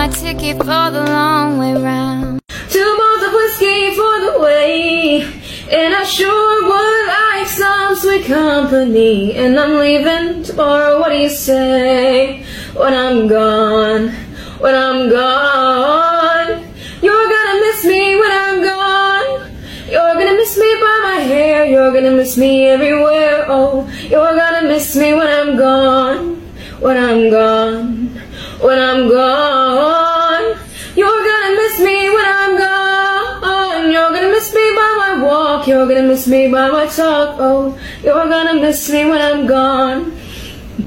my ticket for the long way round. 2 bottles of whiskey for the way, and I sure would like some sweet company. And I'm leaving tomorrow, what do you say? When I'm gone, when I'm gone, you're gonna miss me when I'm gone. You're gonna miss me by my hair, you're gonna miss me everywhere. Oh, you're gonna miss me when I'm gone, when I'm gone, when I'm gone. You're gonna miss me when I'm gone. You're gonna miss me by my walk, you're gonna miss me by my talk. Oh, you're gonna miss me when I'm gone.